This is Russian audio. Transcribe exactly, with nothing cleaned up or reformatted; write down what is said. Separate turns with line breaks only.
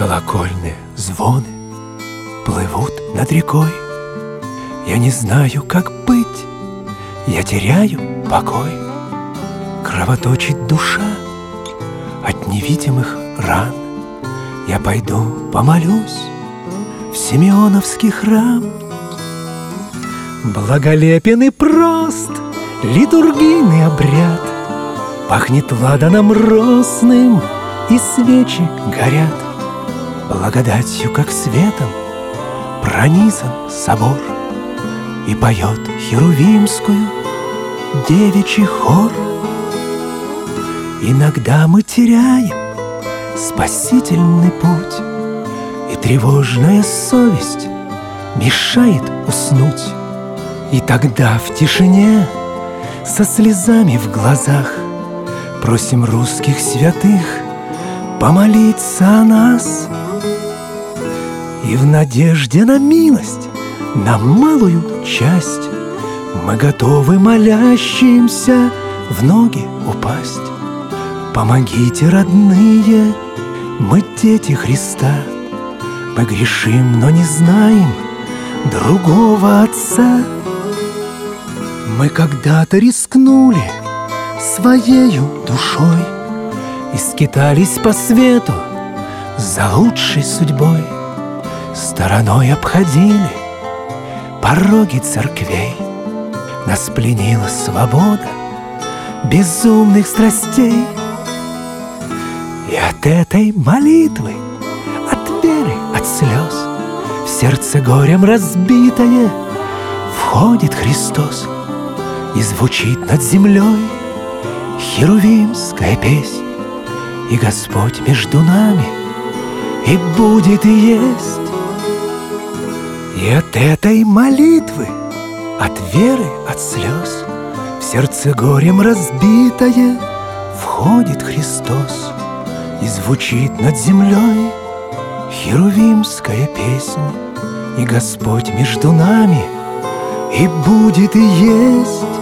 Колокольные звоны плывут над рекой. Я не знаю, как быть, я теряю покой. Кровоточит душа от невидимых ран. Я пойду помолюсь в Симеоновский храм. Благолепен и прост литургийный обряд. Пахнет ладаном росным, и свечи горят. Благодатью, как светом, пронизан собор, и поет херувимскую девичий хор. Иногда мы теряем спасительный путь, и тревожная совесть мешает уснуть. И тогда в тишине, со слезами в глазах, просим русских святых помолиться о нас. И в надежде на милость, на малую часть, мы готовы молящимся в ноги упасть. Помогите, родные, мы дети Христа. Мы грешим, но не знаем другого Отца. Мы когда-то рискнули своею душой и скитались по свету за лучшей судьбой. Стороной обходили пороги церквей. Нас пленила свобода безумных страстей. И от этой молитвы, от веры, от слез, в сердце горем разбитое входит Христос. И звучит над землей херувимская песнь. И Господь между нами и будет и есть. И от этой молитвы, от веры, от слез, в сердце горем разбитое входит Христос. И звучит над землей херувимская песня. И Господь между нами и будет и есть.